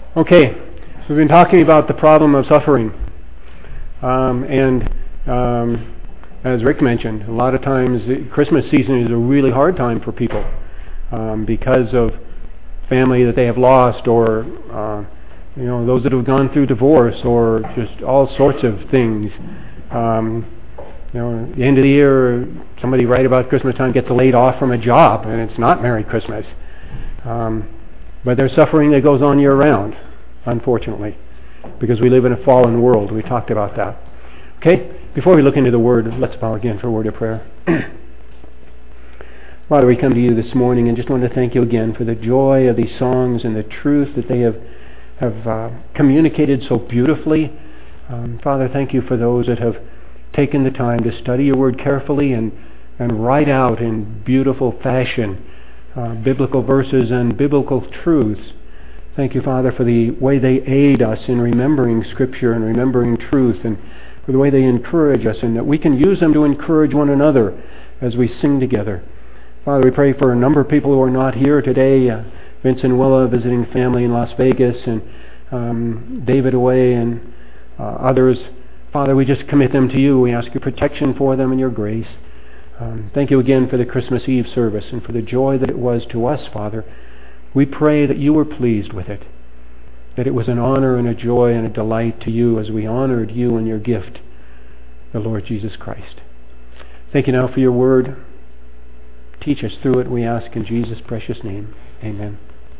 Okay, so we've been talking about the problem of suffering. As Rick mentioned, a lot of times the Christmas season is a really hard time for people because of family that they have lost, or those that have gone through divorce, or just all sorts of things. At the end of the year, somebody right about Christmas time gets laid off from a job, and it's not Merry Christmas. But there's suffering that goes on year-round, unfortunately, because we live in a fallen world. We talked about that. Okay? Before we look into the Word, let's bow again for a word of prayer. Father, we come to you this morning and just want to thank you again for the joy of these songs and the truth that they have communicated so beautifully. Father, thank you for those that have taken the time to study your Word carefully and write out in beautiful fashion biblical verses and biblical truths. Thank you, Father, for the way they aid us in remembering Scripture and remembering truth, and for the way they encourage us, and that we can use them to encourage one another as we sing together. Father, we pray for a number of people who are not here today. Vince and Willa visiting family in Las Vegas, and David away, and others. Father, we just commit them to you. We ask your protection for them and your grace. Thank you again for the Christmas Eve service and for the joy that it was to us, Father. We pray that you were pleased with it, that it was an honor and a joy and a delight to you as we honored you and your gift, the Lord Jesus Christ. Thank you now for your word. Teach us through it, we ask in Jesus' precious name. Amen.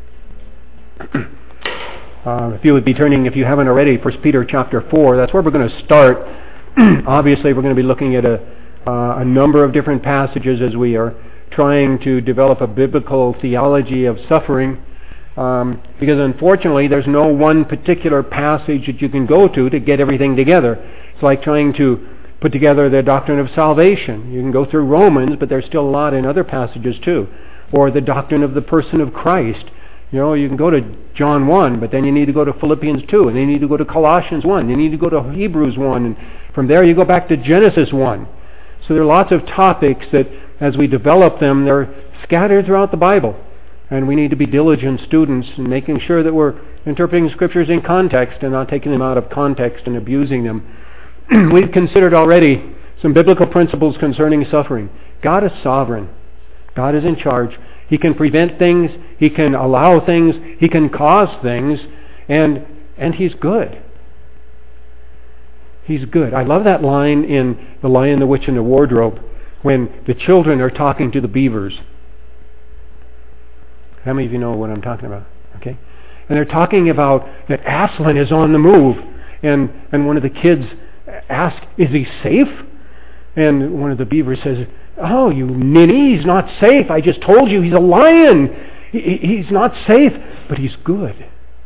If you would be turning, if you haven't already, 1 Peter chapter 4, that's where we're going to start. Obviously, we're going to be looking at a number of different passages as we are trying to develop a biblical theology of suffering, because unfortunately there's no one particular passage that you can go to get everything together. It's like trying to put together the doctrine of salvation. You can go through Romans, but there's still a lot in other passages too. Or the doctrine of the person of Christ. You can go to John 1, but then you need to go to Philippians 2, and then you need to go to Colossians 1, you need to go to Hebrews 1, and from there you go back to Genesis 1. So there are lots of topics that, as we develop them, they're scattered throughout the Bible. And we need to be diligent students in making sure that we're interpreting Scriptures in context and not taking them out of context and abusing them. We've considered already some biblical principles concerning suffering. God is sovereign. God is in charge. He can prevent things. He can allow things. He can cause things. And He's good. He's good. I love that line in The Lion, the Witch, and the Wardrobe when the children are talking to the beavers. How many of you know what I'm talking about? Okay, and they're talking about that Aslan is on the move, and one of the kids asks, "Is he safe?" And one of the beavers says, "Oh, you ninny, he's not safe. I just told you he's a lion. He's not safe, but he's good.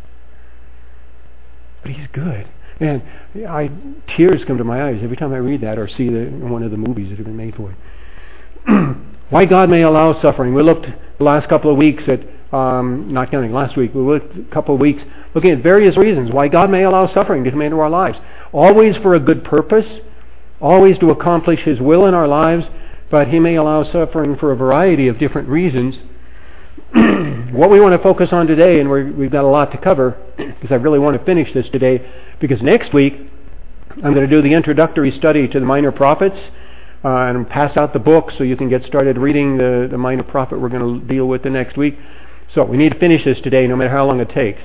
But he's good." And tears come to my eyes every time I read that or see one of the movies that have been made for it. Why God may allow suffering. We looked the last couple of weeks at, not counting last week, we looked a couple of weeks looking at various reasons why God may allow suffering to come into our lives. Always for a good purpose, always to accomplish His will in our lives, but He may allow suffering for a variety of different reasons. What we want to focus on today, and we've got a lot to cover, because I really want to finish this today, because next week I'm going to do the introductory study to the Minor Prophets, and pass out the book so you can get started reading the Minor Prophet we're going to deal with the next week. So we need to finish this today, no matter how long it takes.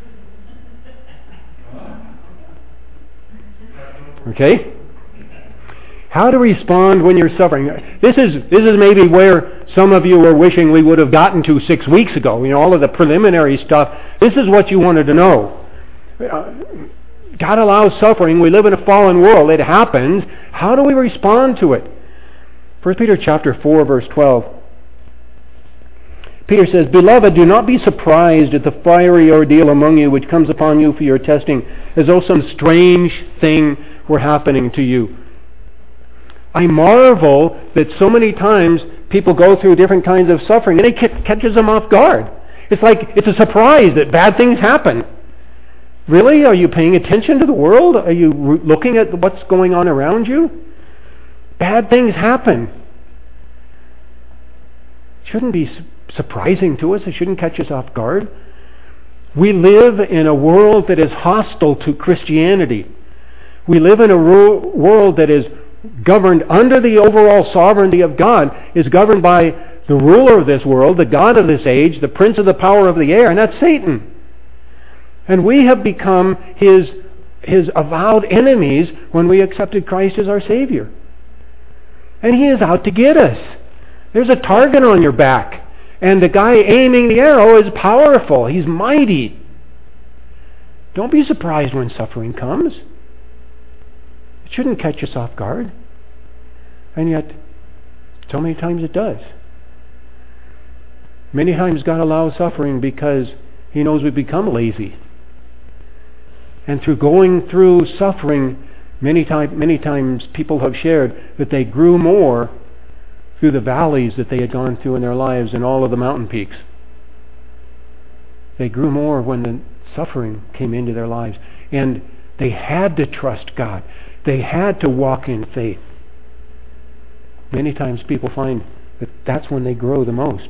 Okay? How to respond when you're suffering. This is maybe where some of you are wishing we would have gotten to 6 weeks ago. All of the preliminary stuff. This is what you wanted to know. God allows suffering. We live in a fallen world. It happens. How do we respond to it? 1 Peter chapter 4, verse 12. Peter says, "Beloved, do not be surprised at the fiery ordeal among you which comes upon you for your testing, as though some strange thing were happening to you." I marvel that so many times people go through different kinds of suffering and it catches them off guard. It's like it's a surprise that bad things happen. Really? Are you paying attention to the world? Are you looking at what's going on around you? Bad things happen. It shouldn't be surprising to us. It shouldn't catch us off guard. We live in a world that is hostile to Christianity. We live in a world that is governed under the overall sovereignty of God, is governed by the ruler of this world, the god of this age, the prince of the power of the air, and that's Satan. And we have become his avowed enemies when we accepted Christ as our Savior. And he is out to get us. There's a target on your back, and the guy aiming the arrow is powerful. He's mighty. Don't be surprised when suffering comes. It shouldn't catch us off guard. And yet, so many times it does. Many times God allows suffering because he knows we become lazy. And through going through suffering, many times people have shared that they grew more through the valleys that they had gone through in their lives and all of the mountain peaks. They grew more when the suffering came into their lives. And they had to trust God. They had to walk in faith. Many times people find that that's when they grow the most.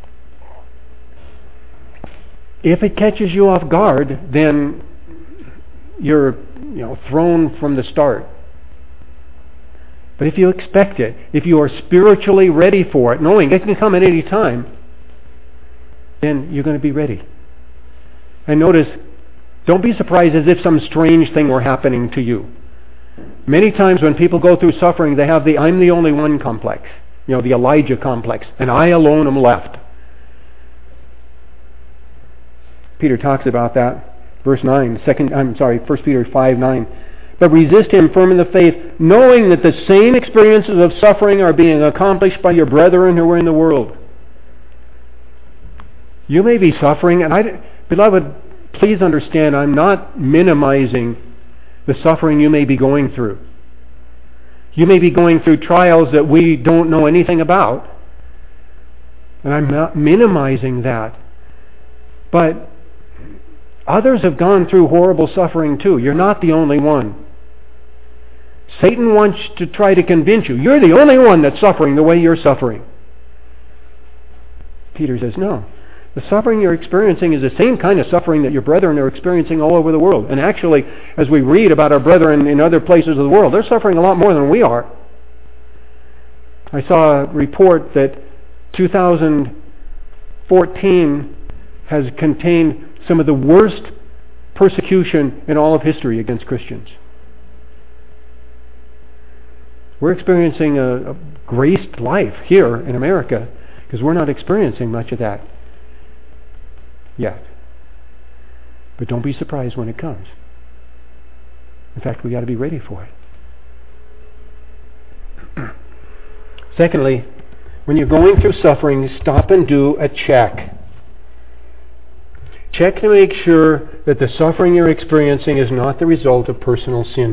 If it catches you off guard, then you're thrown from the start. But if you expect it, if you are spiritually ready for it, knowing it can come at any time, then you're going to be ready. And notice, don't be surprised as if some strange thing were happening to you. Many times when people go through suffering, they have the I'm the only one complex, the Elijah complex, and I alone am left. Peter talks about that, verse 9, 1 Peter 5:9. But resist him firm in the faith, knowing that the same experiences of suffering are being accomplished by your brethren who are in the world. You may be suffering, and beloved, please understand, I'm not minimizing the suffering you may be going through. You may be going through trials that we don't know anything about, and I'm not minimizing that. But others have gone through horrible suffering too. You're not the only one. Satan wants to try to convince you, you're the only one that's suffering the way you're suffering. Peter says, no. The suffering you're experiencing is the same kind of suffering that your brethren are experiencing all over the world. And actually, as we read about our brethren in other places of the world, they're suffering a lot more than we are. I saw a report that 2014 has contained some of the worst persecution in all of history against Christians. We're experiencing a graced life here in America because we're not experiencing much of that yet. But don't be surprised when it comes. In fact, we got to be ready for it. Secondly, when you're going through suffering, stop and do a check. Check to make sure that the suffering you're experiencing is not the result of personal sin.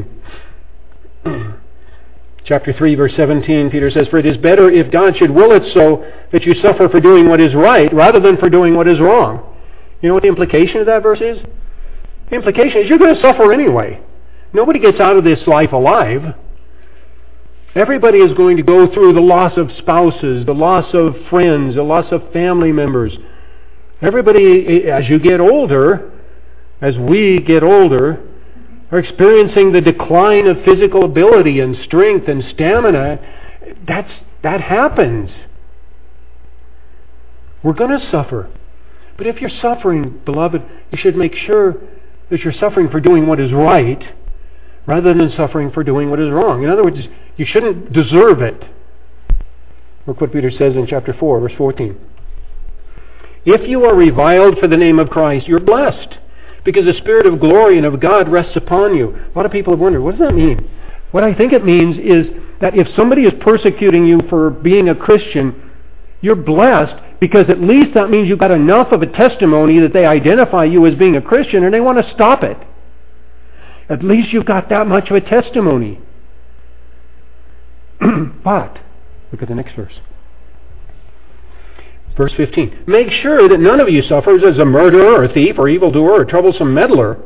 Chapter 3, verse 17, Peter says, for it is better if God should will it so that you suffer for doing what is right rather than for doing what is wrong. You know what the implication of that verse is? The implication is you're going to suffer anyway. Nobody gets out of this life alive. Everybody is going to go through the loss of spouses, the loss of friends, the loss of family members. Everybody, as you get older, as we get older, are experiencing the decline of physical ability and strength and stamina. That happens. We're going to suffer. But if you're suffering, beloved, you should make sure that you're suffering for doing what is right rather than suffering for doing what is wrong. In other words, you shouldn't deserve it. Look what Peter says in chapter 4, verse 14. If you are reviled for the name of Christ, you're blessed, because the Spirit of glory and of God rests upon you. A lot of people have wondered, what does that mean? What I think it means is that if somebody is persecuting you for being a Christian, you're blessed, because at least that means you've got enough of a testimony that they identify you as being a Christian and they want to stop it. At least you've got that much of a testimony. But, look at the next verse. Verse 15. Make sure that none of you suffers as a murderer or a thief or evildoer or troublesome meddler.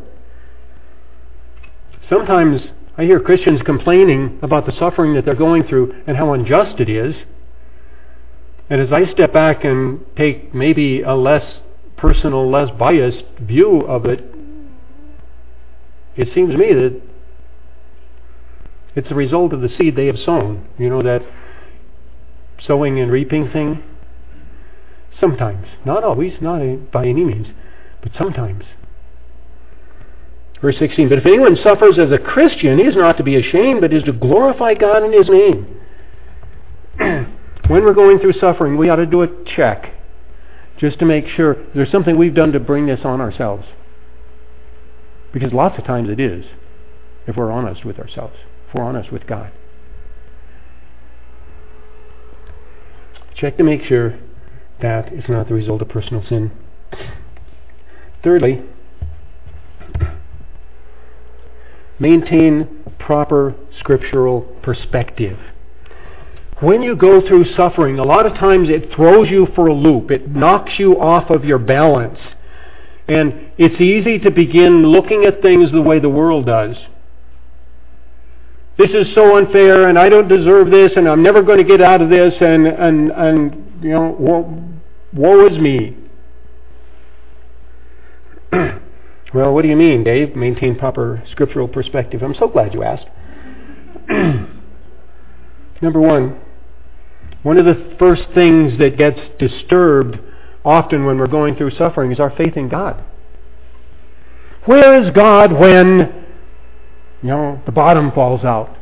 Sometimes I hear Christians complaining about the suffering that they're going through and how unjust it is. And as I step back and take maybe a less personal, less biased view of it, it seems to me that it's the result of the seed they have sown. You know, that sowing and reaping thing? Sometimes. Not always, not by any means, but sometimes. Verse 16, but if anyone suffers as a Christian, he is not to be ashamed, but is to glorify God in His name. When we're going through suffering, we ought to do a check, just to make sure there's something we've done to bring this on ourselves. Because lots of times it is, if we're honest with ourselves, if we're honest with God. Check to make sure that it's not the result of personal sin. Thirdly, maintain proper scriptural perspective. When you go through suffering, a lot of times it throws you for a loop. It knocks you off of your balance. And it's easy to begin looking at things the way the world does. This is so unfair, and I don't deserve this, and I'm never going to get out of this, and you know, woe is me. Well, what do you mean, Dave? Maintain proper scriptural perspective. I'm so glad you asked. Number one of the first things that gets disturbed often when we're going through suffering is our faith in God. Where is God when, the bottom falls out?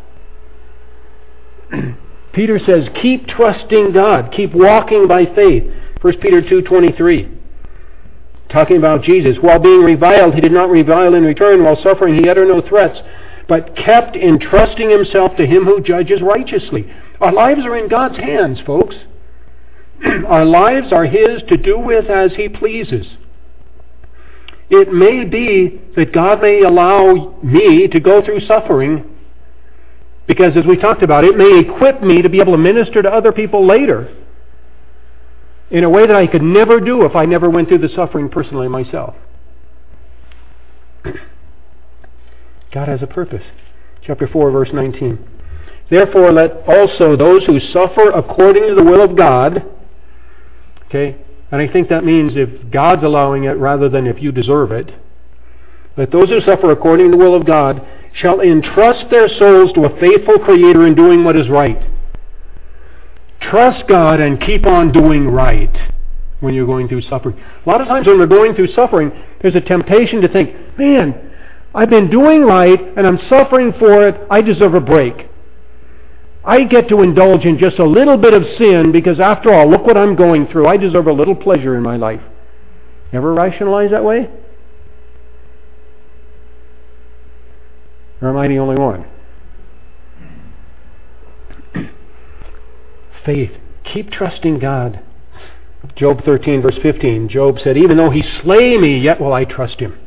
Peter says, keep trusting God. Keep walking by faith. 1 Peter 2:23. Talking about Jesus. While being reviled, He did not revile in return. While suffering, He uttered no threats, but kept entrusting Himself to Him who judges righteously. Our lives are in God's hands, folks. Our lives are His to do with as He pleases. It may be that God may allow me to go through suffering because, as we talked about, it may equip me to be able to minister to other people later in a way that I could never do if I never went through the suffering personally myself. God has a purpose. Chapter 4, verse 19. Therefore, let also those who suffer according to the will of God, okay, and I think that means if God's allowing it rather than if you deserve it, let those who suffer according to the will of God shall entrust their souls to a faithful Creator in doing what is right. Trust God and keep on doing right when you're going through suffering. A lot of times when we're going through suffering, there's a temptation to think, man, I've been doing right and I'm suffering for it. I deserve a break. I get to indulge in just a little bit of sin because after all, look what I'm going through. I deserve a little pleasure in my life. Ever rationalize that way? Or am I the only one? Faith. Keep trusting God. Job 13, verse 15. Job said, even though He slay me, yet will I trust Him.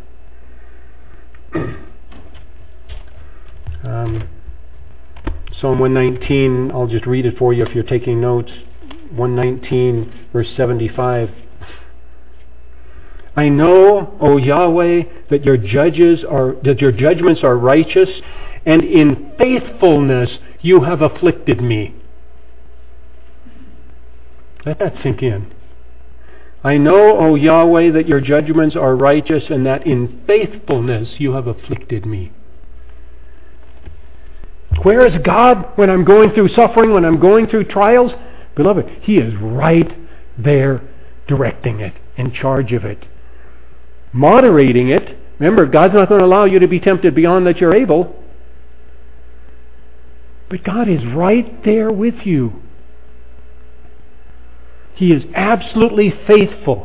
Psalm 119, I'll just read it for you if you're taking notes. 119, verse 75. I know, O Yahweh, that your judgments are righteous, and in faithfulness you have afflicted me. Let that sink in. I know, O Yahweh, that your judgments are righteous, and that in faithfulness you have afflicted me. Where is God when I'm going through suffering, when I'm going through trials? Beloved, He is right there directing it, in charge of it, moderating it. Remember, God's not going to allow you to be tempted beyond that you're able. But God is right there with you. He is absolutely faithful.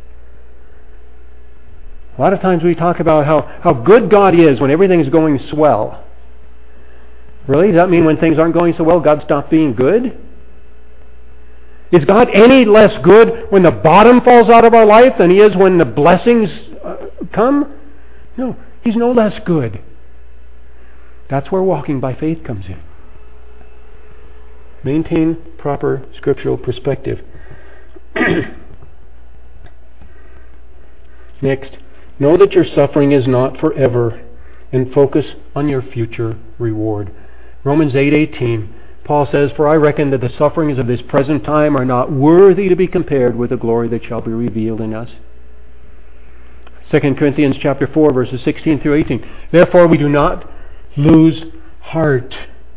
A lot of times we talk about how good God is when everything is going swell. Really? Does that mean when things aren't going so well, God stopped being good? Is God any less good when the bottom falls out of our life than He is when the blessings come? No, He's no less good. That's where walking by faith comes in. Maintain proper scriptural perspective. Next, know that your suffering is not forever and focus on your future reward. Romans 8:18, Paul says, for I reckon that the sufferings of this present time are not worthy to be compared with the glory that shall be revealed in us. 2 Corinthians chapter 4, verses 16 through 18. Therefore we do not lose heart.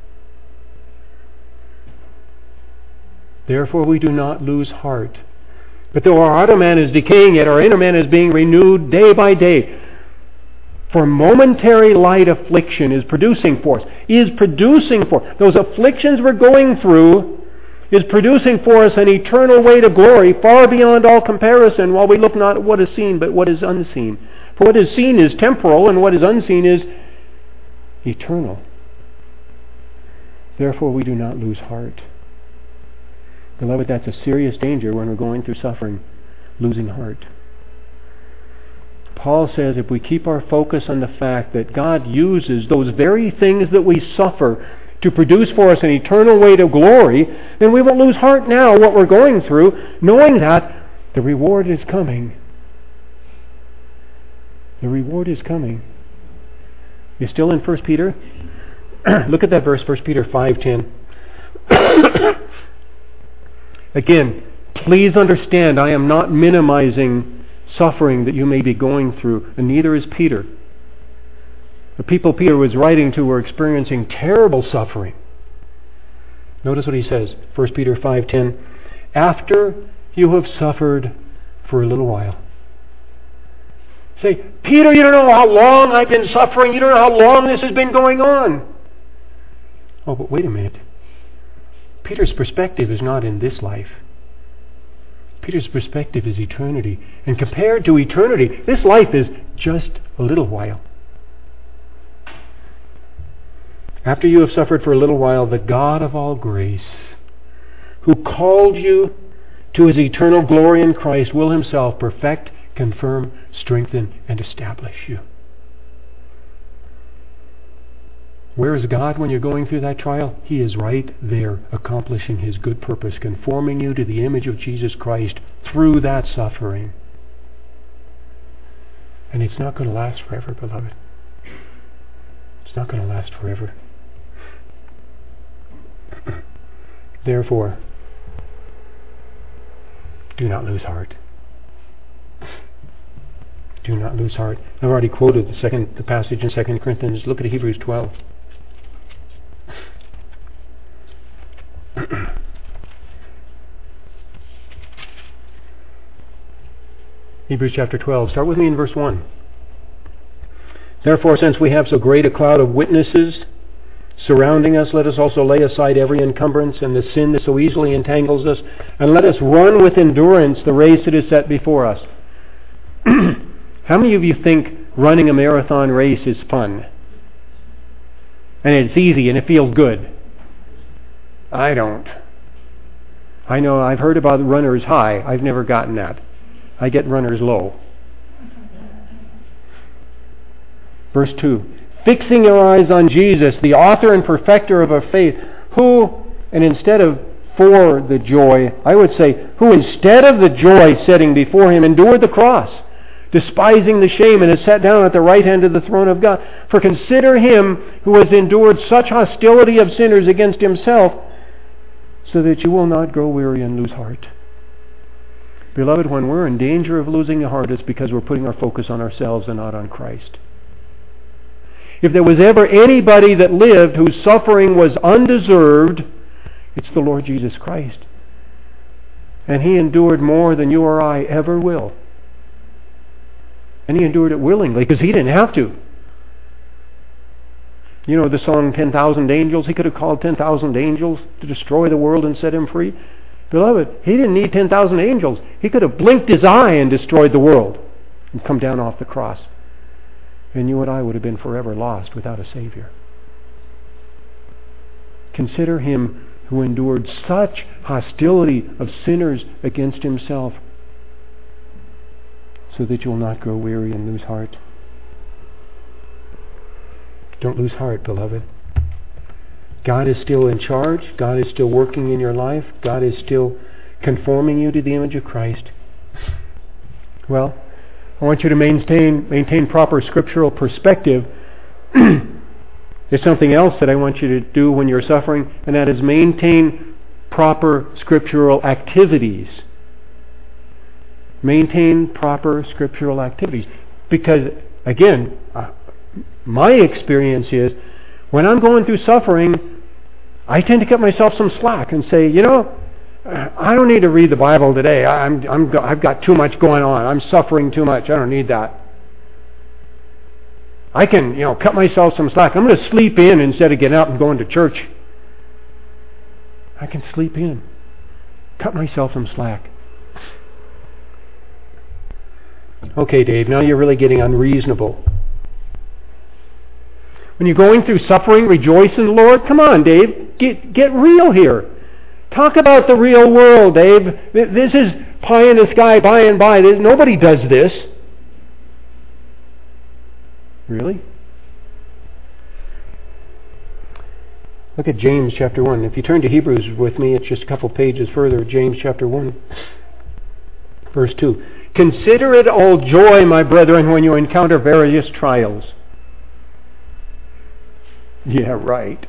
Therefore we do not lose heart. But though our outer man is decaying, yet our inner man is being renewed day by day. For momentary light affliction is producing for us. Those afflictions we're going through is producing for us an eternal weight of glory far beyond all comparison, while we look not at what is seen, but what is unseen. For what is seen is temporal, and what is unseen is eternal. Therefore we do not lose heart. Beloved, that's a serious danger when we're going through suffering, losing heart. Paul says if we keep our focus on the fact that God uses those very things that we suffer to produce for us an eternal weight of glory, then we won't lose heart now what we're going through, knowing that the reward is coming. The reward is coming. You're still in 1 Peter? Look at that verse, 1 Peter 5:10. Again, please understand, I am not minimizing suffering that you may be going through, and neither is Peter. The people Peter was writing to were experiencing terrible suffering. Notice what he says, 1 Peter 5:10. After you have suffered for a little while. Say, Peter, you don't know how long I've been suffering. You don't know how long this has been going on. Oh, but wait a minute. Peter's perspective is not in this life. Peter's perspective is eternity. And compared to eternity, this life is just a little while. After you have suffered for a little while, the God of all grace, who called you to his eternal glory in Christ, will himself perfect, confirm, strengthen, and establish you. Where is God when you're going through that trial? He is right there accomplishing his good purpose, conforming you to the image of Jesus Christ through that suffering. And it's not going to last forever, beloved. It's not going to last forever. Therefore, do not lose heart. Do not lose heart. I've already quoted the passage in 2 Corinthians. Look at Hebrews 12. Hebrews chapter 12. Start with me in verse 1. Therefore, since we have so great a cloud of witnesses surrounding us, let us also lay aside every encumbrance and the sin that so easily entangles us, and let us run with endurance the race that is set before us. How many of you think running a marathon race is fun? And it's easy and it feels good? I don't. I know I've heard about runners high. I've never gotten that. I get runners low. Verse 2. Fixing your eyes on Jesus, the author and perfecter of our faith, who, and instead of for the joy, I would say, who instead of the joy setting before him endured the cross, despising the shame, and is sat down at the right hand of the throne of God. For consider him who has endured such hostility of sinners against himself, so that you will not grow weary and lose heart. Beloved, when we're in danger of losing the heart, it's because we're putting our focus on ourselves and not on Christ. If there was ever anybody that lived whose suffering was undeserved, it's the Lord Jesus Christ. And he endured more than you or I ever will. And he endured it willingly because he didn't have to. You know the song 10,000 Angels? He could have called 10,000 angels to destroy the world and set him free. Beloved, he didn't need 10,000 angels. He could have blinked his eye and destroyed the world and come down off the cross. And you and I would have been forever lost without a Savior. Consider him who endured such hostility of sinners against himself, so that you will not grow weary and lose heart. Don't lose heart, beloved. God is still in charge. God is still working in your life. God is still conforming you to the image of Christ. Well, I want you to maintain proper scriptural perspective. There's something else that I want you to do when you're suffering, and that is maintain proper scriptural activities. Maintain proper scriptural activities. Because, again, my experience is when I'm going through suffering, I tend to cut myself some slack and say, I don't need to read the Bible today. I've got too much going on. I'm suffering too much. I don't need that. I can, cut myself some slack. I'm going to sleep in instead of getting up and going to church. I can sleep in. Cut myself some slack. Okay, Dave, now you're really getting unreasonable. When you're going through suffering, rejoice in the Lord. Come on, Dave. Get real here. Talk about the real world, Dave. This is pie in the sky, by and by. Nobody does this. Really? Look at James chapter 1. If you turn to Hebrews with me, it's just a couple pages further. James chapter 1, verse 2. Consider it all joy, my brethren, when you encounter various trials. Yeah, right.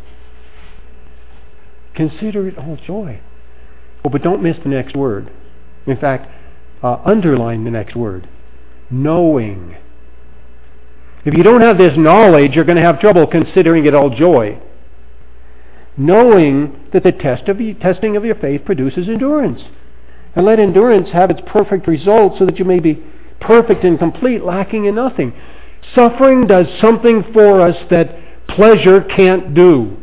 Consider it all joy. Oh, but don't miss the next word. In fact, underline the next word. Knowing. If you don't have this knowledge, you're going to have trouble considering it all joy. Knowing that the testing of your faith produces endurance. And let endurance have its perfect result so that you may be perfect and complete, lacking in nothing. Suffering does something for us that pleasure can't do.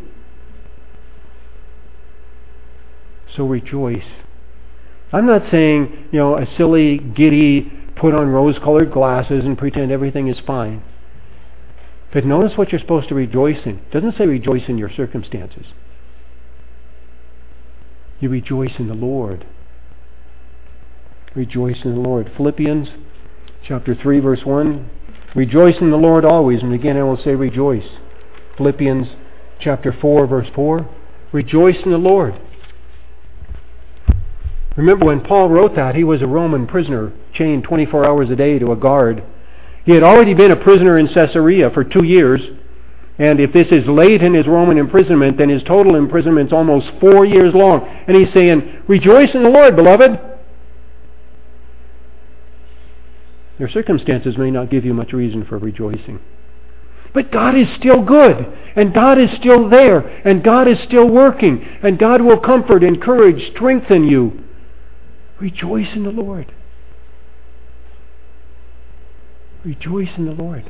So rejoice. I'm not saying, a silly, giddy, put on rose-colored glasses and pretend everything is fine. But notice what you're supposed to rejoice in. It doesn't say rejoice in your circumstances. You rejoice in the Lord. Rejoice in the Lord. Philippians chapter 3, verse 1. Rejoice in the Lord always. And again I will say rejoice. Philippians chapter 4, verse 4. Rejoice in the Lord. Remember when Paul wrote that, he was a Roman prisoner, chained 24 hours a day to a guard. He had already been a prisoner in Caesarea for 2 years. And if this is late in his Roman imprisonment, then his total imprisonment is almost 4 years long. And he's saying, rejoice in the Lord, beloved. Your circumstances may not give you much reason for rejoicing. But God is still good, and God is still there, and God is still working, and God will comfort, encourage, strengthen you. Rejoice in the Lord. Rejoice in the Lord.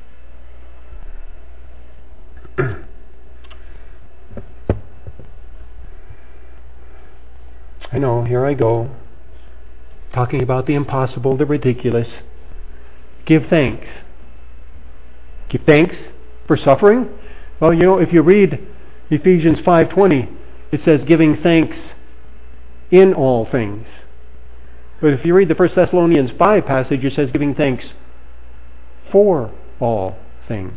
I know, here I go, talking about the impossible, the ridiculous. Give thanks. Give thanks for suffering? Well, if you read Ephesians 5:20, it says giving thanks in all things. But if you read the 1 Thessalonians 5 passage, it says giving thanks for all things.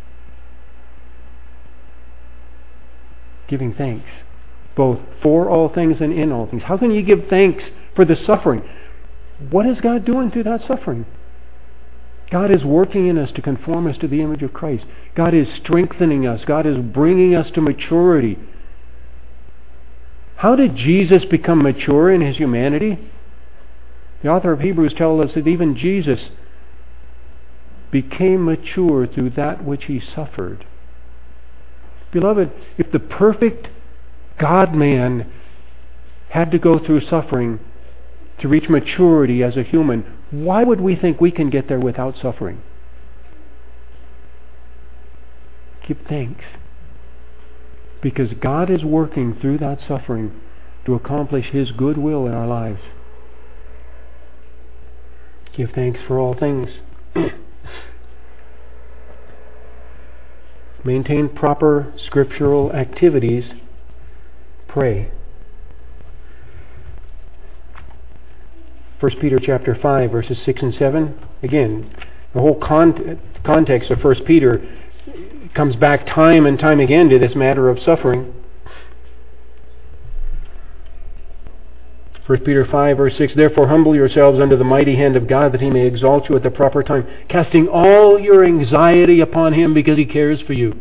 Giving thanks, both for all things and in all things. How can you give thanks for the suffering? What is God doing through that suffering? God is working in us to conform us to the image of Christ. God is strengthening us. God is bringing us to maturity. How did Jesus become mature in his humanity? The author of Hebrews tells us that even Jesus became mature through that which he suffered. Beloved, if the perfect God-man had to go through suffering to reach maturity as a human, why would we think we can get there without suffering? Give thanks. Because God is working through that suffering to accomplish his good will in our lives. Give thanks for all things. Maintain proper scriptural activities. Pray. 1 Peter chapter 5, verses 6 and 7. Again, the whole context of 1 Peter comes back time and time again to this matter of suffering. 1 Peter 5, verse 6, therefore humble yourselves under the mighty hand of God, that he may exalt you at the proper time, casting all your anxiety upon him because he cares for you.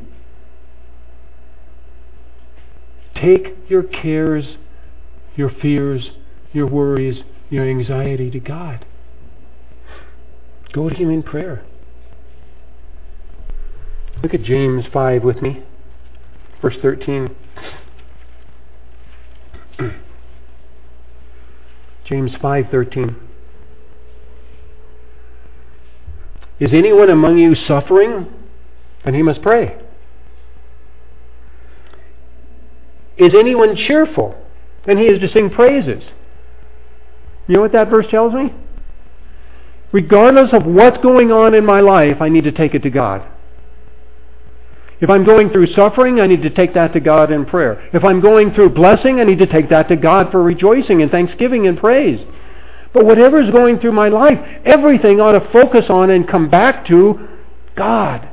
Take your cares, your fears, your worries, your anxiety to God. Go to him in prayer. Look at James 5 with me, verse 13. James 5:13. Is anyone among you suffering? Then he must pray. Is anyone cheerful? Then he is to sing praises. You know what that verse tells me? Regardless of what's going on in my life, I need to take it to God. If I'm going through suffering, I need to take that to God in prayer. If I'm going through blessing, I need to take that to God for rejoicing and thanksgiving and praise. But whatever is going through my life, everything ought to focus on and come back to God.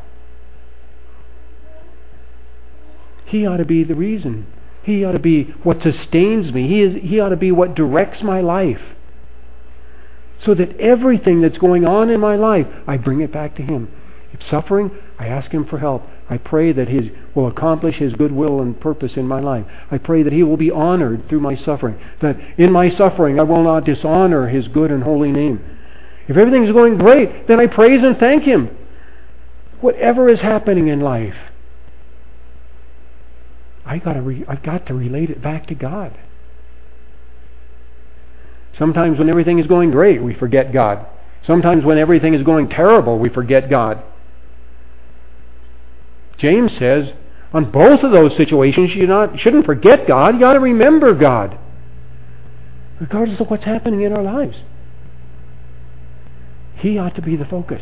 He ought to be the reason. He ought to be what sustains me. He ought to be what directs my life. So that everything that's going on in my life, I bring it back to Him. If suffering, I ask Him for help. I pray that He will accomplish His good will and purpose in my life. I pray that He will be honored through my suffering. That in my suffering I will not dishonor His good and holy name. If everything's going great, then I praise and thank Him. Whatever is happening in life, I've got to relate it back to God. Sometimes when everything is going great, we forget God. Sometimes when everything is going terrible, we forget God. James says, on both of those situations, you shouldn't forget God. You ought to remember God, regardless of what's happening in our lives. He ought to be the focus.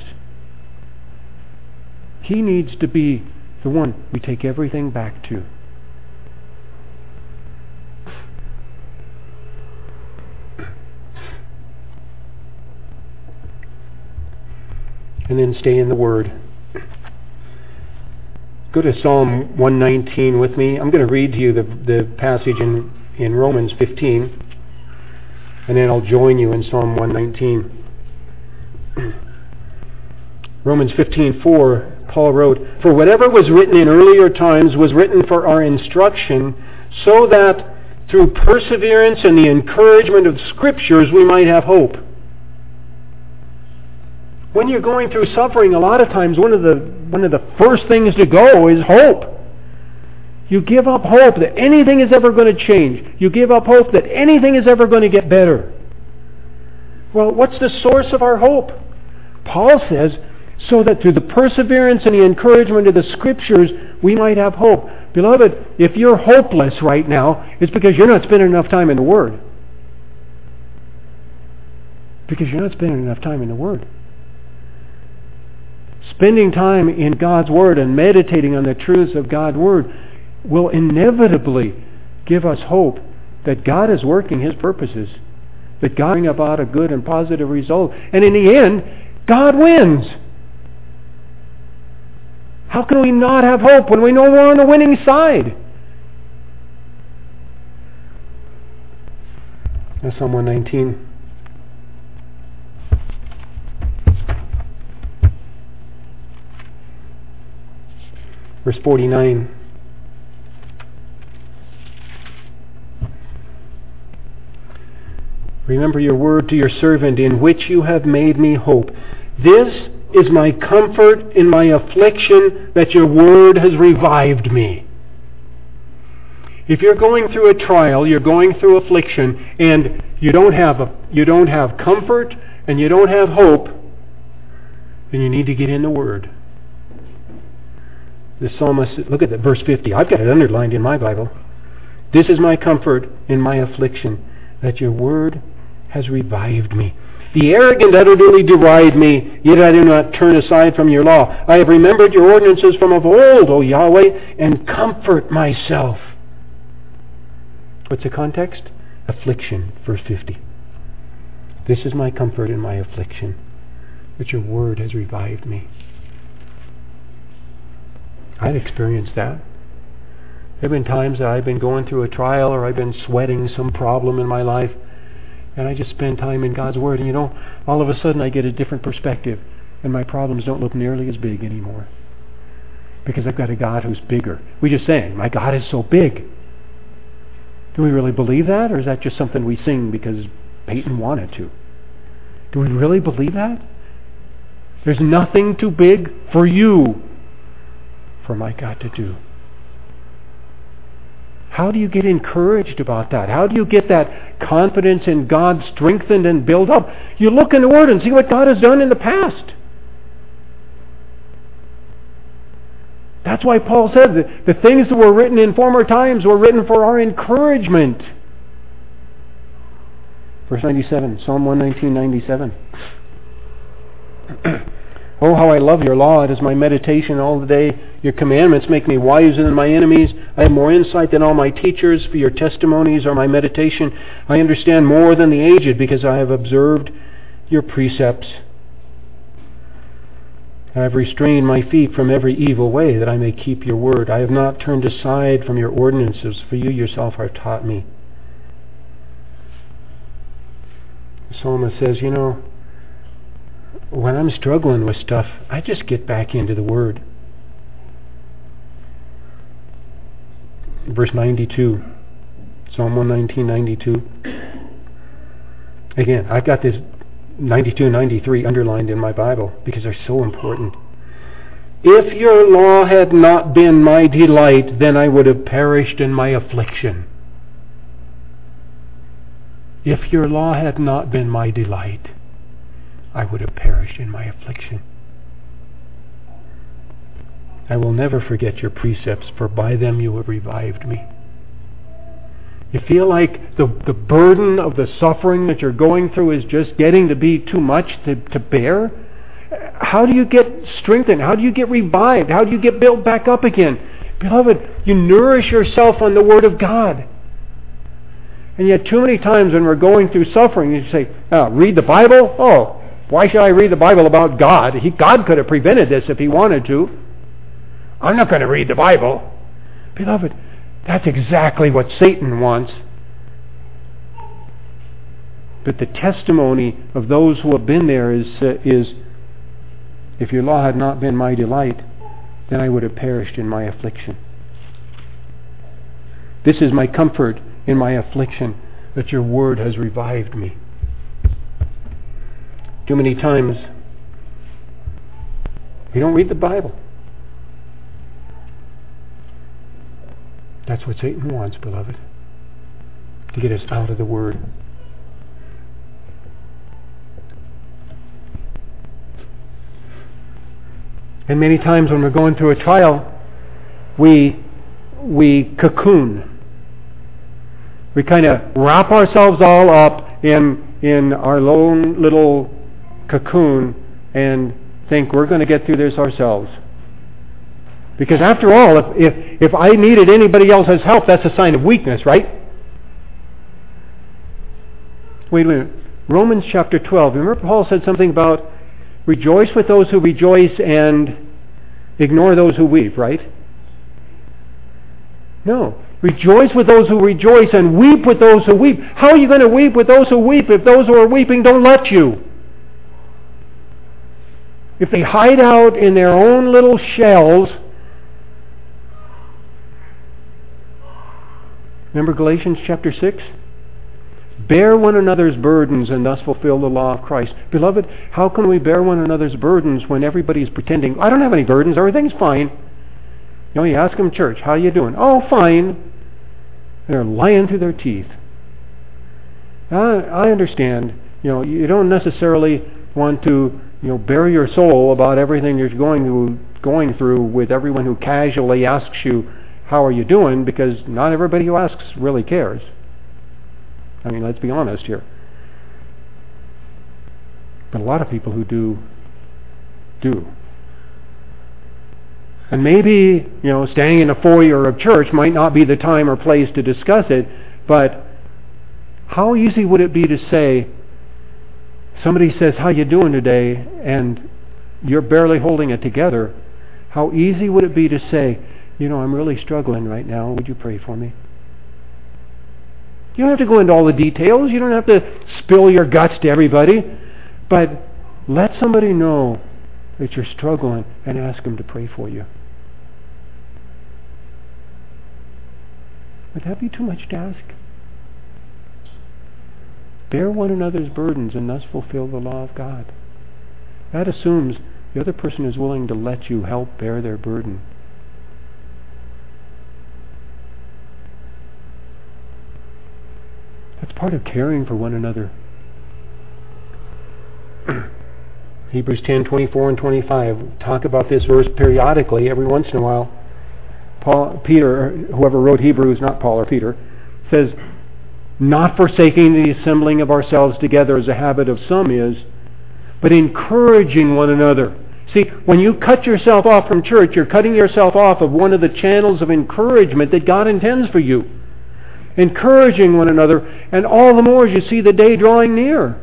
He needs to be the one we take everything back to. And then stay in the Word. Go to Psalm 119 with me. I'm going to read to you the passage in Romans 15, and then I'll join you in Psalm 119. Romans 15:4, Paul wrote, "For whatever was written in earlier times was written for our instruction, so that through perseverance and the encouragement of Scriptures we might have hope." When you're going through suffering, a lot of times one of the first things to go is hope. You give up hope that anything is ever going to change. You give up hope that anything is ever going to get better. Well, what's the source of our hope? Paul says, so that through the perseverance and the encouragement of the Scriptures, we might have hope. Beloved, if you're hopeless right now, it's because you're not spending enough time in the Word. Because you're not spending enough time in the Word. Spending time in God's Word and meditating on the truths of God's Word will inevitably give us hope that God is working His purposes, that God will bring about a good and positive result. And in the end, God wins. How can we not have hope when we know we're on the winning side? That's Psalm 119. Verse 49. Remember your word to your servant, in which you have made me hope. This is my comfort in my affliction, that your word has revived me. If you're going through a trial, you're going through affliction, and you don't have comfort and you don't have hope, then you need to get in the Word. The psalmist, look at that, verse 50. I've got it underlined in my Bible. This is my comfort in my affliction, that your word has revived me. The arrogant utterly deride me, yet I do not turn aside from your law. I have remembered your ordinances from of old, O Yahweh, and comfort myself. What's the context? Affliction, verse 50. This is my comfort in my affliction, that your word has revived me. I've experienced that. There have been times that I've been going through a trial, or I've been sweating some problem in my life, and I just spend time in God's Word, and all of a sudden I get a different perspective, and my problems don't look nearly as big anymore. Because I've got a God who's bigger. We just saying, my God is so big. Do we really believe that, or is that just something we sing because Peyton wanted to? Do we really believe that? There's nothing too big for you. for my God to do. How do you get encouraged about that? How do you get that confidence in God strengthened and built up? You look in the Word and see what God has done in the past. That's why Paul said that the things that were written in former times were written for our encouragement. Verse 97, Psalm 119:97. Oh, how I love your law. It is my meditation all the day. Your commandments make me wiser than my enemies. I have more insight than all my teachers, for your testimonies are my meditation. I understand more than the aged, because I have observed your precepts. I have restrained my feet from every evil way, that I may keep your word. I have not turned aside from your ordinances, for you yourself have taught me. The psalmist says, when I'm struggling with stuff, I just get back into the Word. Verse 92, Psalm 119:92. Again, I've got this 92 and 93 underlined in my Bible because they're so important. If your law had not been my delight, then I would have perished in my affliction. If your law had not been my delight, I would have perished in my affliction. I will never forget your precepts, for by them you have revived me. You feel like the burden of the suffering that you're going through is just getting to be too much to bear? How do you get strengthened? How do you get revived? How do you get built back up again? Beloved, you nourish yourself on the Word of God. And yet too many times when we're going through suffering, you say, read the Bible? Oh, why should I read the Bible about God? God could have prevented this if He wanted to. I'm not going to read the Bible. Beloved, that's exactly what Satan wants. But the testimony of those who have been there is, if your law had not been my delight, then I would have perished in my affliction. This is my comfort in my affliction, that your word has revived me. Too many times we don't read the Bible. That's what Satan wants, beloved, to get us out of the Word. And many times when we're going through a trial, we cocoon. We kind of wrap ourselves all up in our lone little cocoon and think we're going to get through this ourselves. Because after all, if I needed anybody else's help, that's a sign of weakness, right? Wait a minute. Romans chapter 12. Remember Paul said something about rejoice with those who rejoice and ignore those who weep, right? No. Rejoice with those who rejoice and weep with those who weep. How are you going to weep with those who weep if those who are weeping don't let you? If they hide out in their own little shells. Remember Galatians chapter 6? Bear one another's burdens and thus fulfill the law of Christ. Beloved, how can we bear one another's burdens when everybody's pretending, I don't have any burdens, everything's fine. You ask them in church, how you doing? Oh, fine. They're lying through their teeth. I understand. You don't necessarily want to, bare your soul about everything you're going through with everyone who casually asks you, how are you doing? Because not everybody who asks really cares. I mean, let's be honest here. But a lot of people who do. And maybe, staying in a foyer of church might not be the time or place to discuss it, but how easy would it be to say, somebody says, how you doing today? And you're barely holding it together. How easy would it be to say, I'm really struggling right now. Would you pray for me? You don't have to go into all the details. You don't have to spill your guts to everybody. But let somebody know that you're struggling and ask them to pray for you. Would that be too much to ask? Bear one another's burdens and thus fulfill the law of God. That assumes the other person is willing to let you help bear their burden. That's part of caring for one another. Hebrews 10:24 and 25 talk about this verse periodically, every once in a while. Peter, whoever wrote Hebrews, not Paul or Peter, says, not forsaking the assembling of ourselves together as a habit of some is, but encouraging one another. See, when you cut yourself off from church, you're cutting yourself off of one of the channels of encouragement that God intends for you. Encouraging one another, and all the more as you see the day drawing near.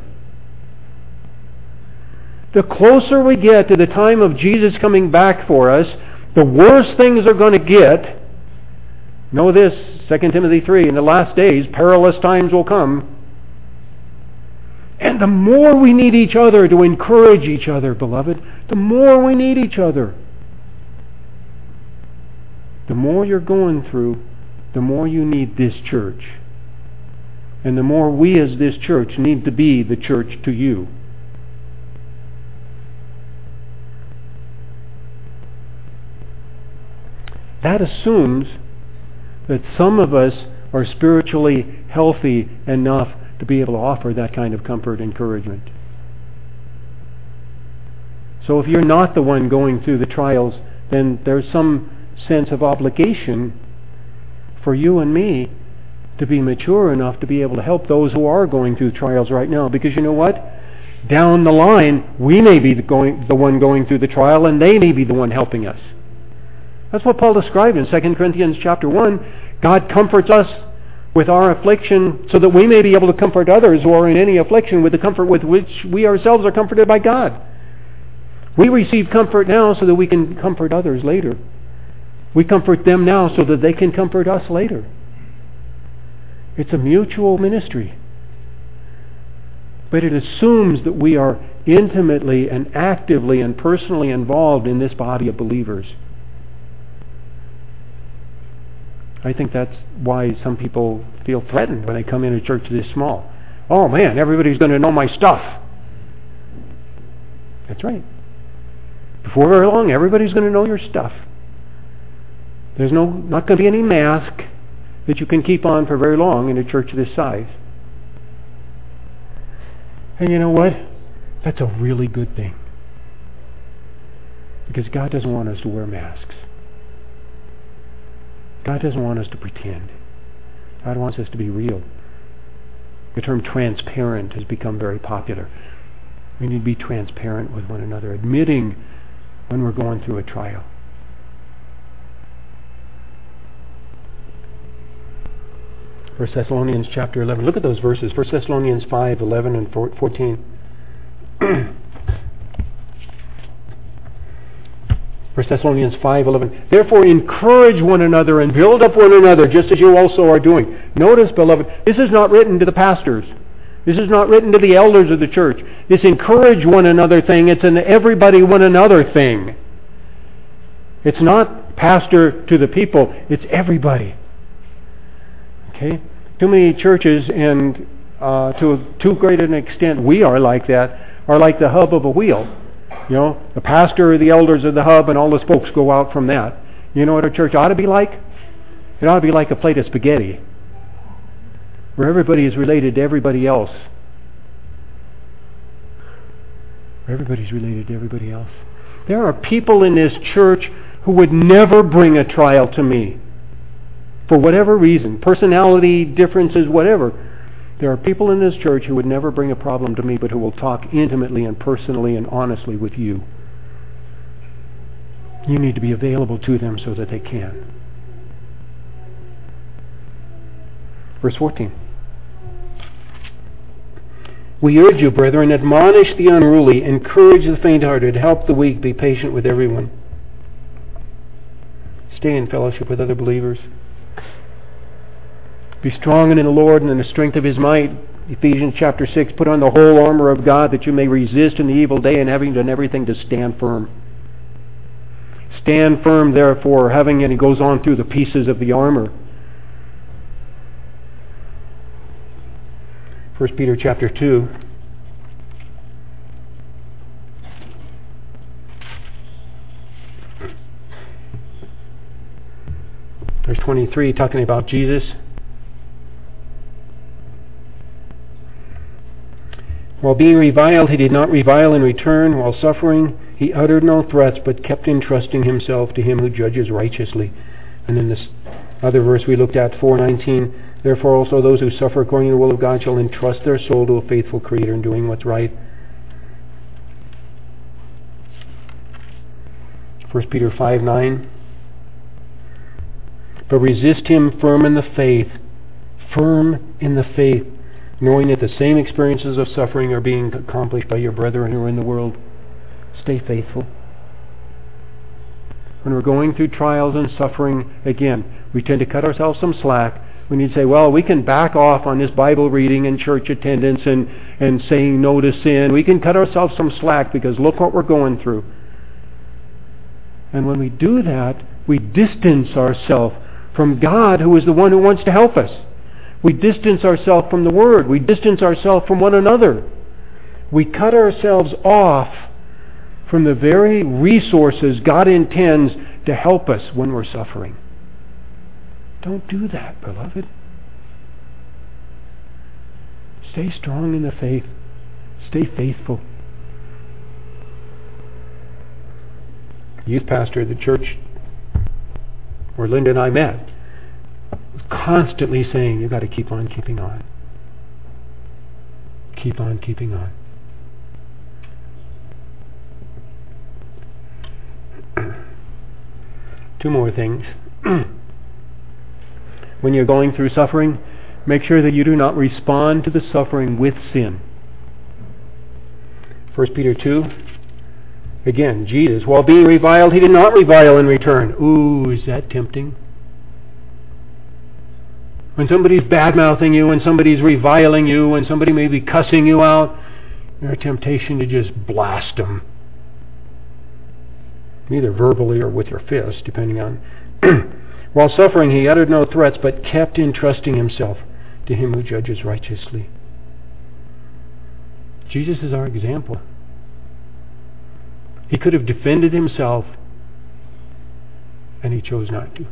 The closer we get to the time of Jesus coming back for us, the worse things are going to get. Know this, 2 Timothy 3, in the last days, perilous times will come. And the more we need each other to encourage each other, beloved, the more we need each other. The more you're going through, the more you need this church. And the more we as this church need to be the church to you. That assumes that some of us are spiritually healthy enough to be able to offer that kind of comfort and encouragement. So if you're not the one going through the trials, then there's some sense of obligation for you and me to be mature enough to be able to help those who are going through trials right now. Because you know what? Down the line, we may be the one going through the trial, and they may be the one helping us. That's what Paul described in 2 Corinthians chapter 1. God comforts us with our affliction so that we may be able to comfort others who are in any affliction with the comfort with which we ourselves are comforted by God. We receive comfort now so that we can comfort others later. We comfort them now so that they can comfort us later. It's a mutual ministry. But it assumes that we are intimately and actively and personally involved in this body of believers. I think that's why some people feel threatened when they come into church this small. Oh man, everybody's going to know my stuff. That's right. Before very long, everybody's going to know your stuff. There's not going to be any mask that you can keep on for very long in a church this size. And you know what? That's a really good thing. Because God doesn't want us to wear masks. God doesn't want us to pretend. God wants us to be real. The term transparent has become very popular. We need to be transparent with one another, admitting when we're going through a trial. First Thessalonians chapter 11. Look at those verses. 1 Thessalonians 5, 11 and 14. 1 Thessalonians 5:11. Therefore encourage one another and build up one another, just as you also are doing. Notice, beloved, this is not written to the pastors. This is not written to the elders of the church. This encourage one another thing, it's an everybody one another thing. It's not pastor to the people, it's everybody. Okay? Too many churches, and to too great an extent we are like that, are like the hub of a wheel. You know, the pastor or the elders are the hub, and all the spokes go out from that. You know what our church ought to be like? It ought to be like a plate of spaghetti, where everybody is related to everybody else. Where everybody's related to everybody else. There are people in this church who would never bring a trial to me. For whatever reason, personality differences, whatever. There are people in this church who would never bring a problem to me, but who will talk intimately and personally and honestly with you. You need to be available to them so that they can. Verse 14. We urge you, brethren, admonish the unruly, encourage the faint-hearted, help the weak, be patient with everyone. Stay in fellowship with other believers. Be strong in the Lord and in the strength of His might. Ephesians chapter 6, put on the whole armor of God that you may resist in the evil day, and having done everything to stand firm. Stand firm, therefore, and he goes on through the pieces of the armor. 1 Peter chapter 2. Verse 23, talking about Jesus. While being reviled, he did not revile in return. While suffering, he uttered no threats, but kept entrusting himself to him who judges righteously. And in this other verse we looked at, 4:19, therefore also those who suffer according to the will of God shall entrust their soul to a faithful Creator in doing what's right. 1 Peter 5:9, but resist him firm in the faith, knowing that the same experiences of suffering are being accomplished by your brethren who are in the world. Stay faithful. When we're going through trials and suffering, again, we tend to cut ourselves some slack. We need to say, well, we can back off on this Bible reading and church attendance and saying no to sin. We can cut ourselves some slack because look what we're going through. And when we do that, we distance ourselves from God, who is the one who wants to help us. We distance ourselves from the Word. We distance ourselves from one another. We cut ourselves off from the very resources God intends to help us when we're suffering. Don't do that, beloved. Stay strong in the faith. Stay faithful. Youth pastor at the church where Linda and I met was constantly saying, you've got to keep on keeping on. Keep on keeping on. Two more things. When you're going through suffering, make sure that you do not respond to the suffering with sin. 1 Peter 2, again, Jesus, while being reviled, he did not revile in return. Ooh, is that tempting? When somebody's bad-mouthing you, when somebody's reviling you, when somebody may be cussing you out, there's a temptation to just blast them. Either verbally or with your fist, depending on. While suffering, he uttered no threats, but kept entrusting himself to him who judges righteously. Jesus is our example. He could have defended himself, and he chose not to.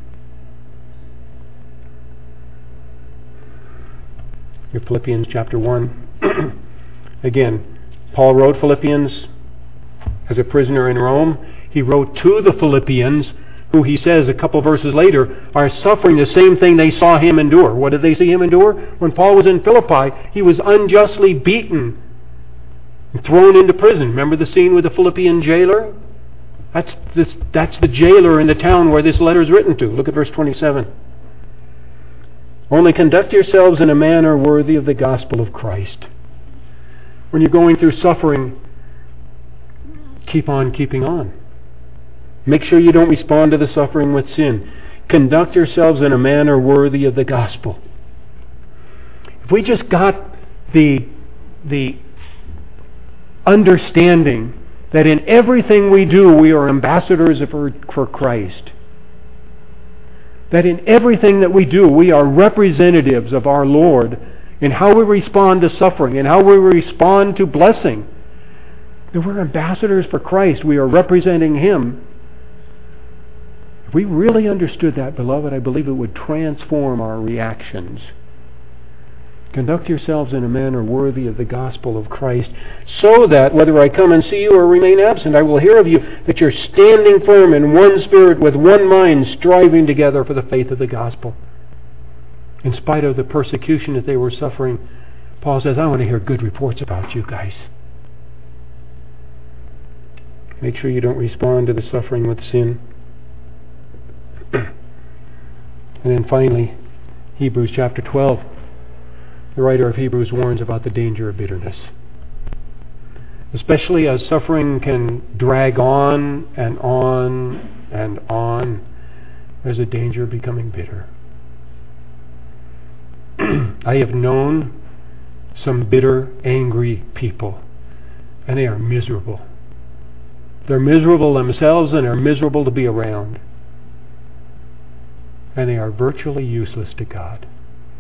Your Philippians chapter 1. Again, Paul wrote Philippians as a prisoner in Rome. He wrote to the Philippians, who he says a couple verses later are suffering the same thing they saw him endure. What did they see him endure? When Paul was in Philippi, he was unjustly beaten and thrown into prison. Remember the scene with the Philippian jailer? That's the jailer in the town where this letter is written to. Look at verse 27. Only conduct yourselves in a manner worthy of the gospel of Christ. When you're going through suffering, keep on keeping on. Make sure you don't respond to the suffering with sin. Conduct yourselves in a manner worthy of the gospel. If we just got the understanding that in everything we do we are ambassadors for Christ, that in everything that we do we are representatives of our Lord in how we respond to suffering and how we respond to blessing, that we're ambassadors for Christ, we are representing Him. If we really understood that, beloved, I believe it would transform our reactions. Conduct yourselves in a manner worthy of the gospel of Christ, so that, whether I come and see you or remain absent, I will hear of you that you're standing firm in one spirit, with one mind, striving together for the faith of the gospel. In spite of the persecution that they were suffering, Paul says, I want to hear good reports about you guys. Make sure you don't respond to the suffering with sin. And then finally, Hebrews chapter 12. The writer of Hebrews warns about the danger of bitterness. Especially as suffering can drag on and on and on, there's a danger of becoming bitter. I have known some bitter, angry people, and they are miserable. They're miserable themselves and are miserable to be around. And they are virtually useless to God.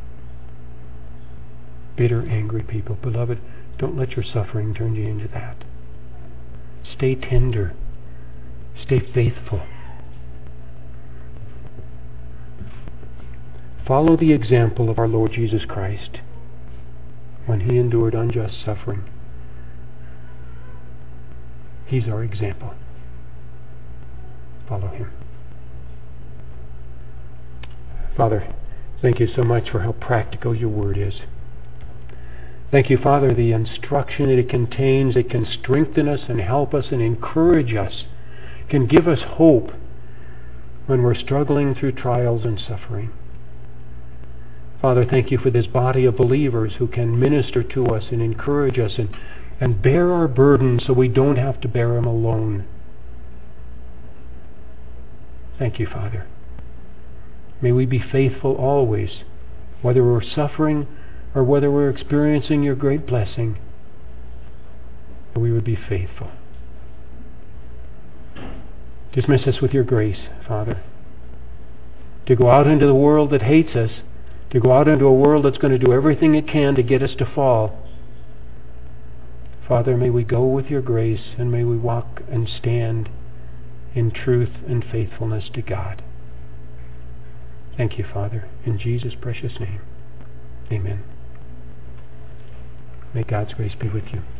Bitter, angry people. Beloved, don't let your suffering turn you into that. Stay tender. Stay faithful. Follow the example of our Lord Jesus Christ when He endured unjust suffering. He's our example. Follow him. Father, thank you so much for how practical your word is. Thank you, Father, the instruction that it contains, it can strengthen us and help us and encourage us, can give us hope when we're struggling through trials and suffering. Father, thank you for this body of believers who can minister to us and encourage us and bear our burdens so we don't have to bear them alone. Thank you, Father. May we be faithful always, whether we're suffering or whether we're experiencing your great blessing. We would be faithful. Dismiss us with your grace, Father, to go out into the world that hates us, to go out into a world that's going to do everything it can to get us to fall. Father, may we go with your grace, and may we walk and stand in truth and faithfulness to God. Thank you, Father, in Jesus' precious name. Amen. May God's grace be with you.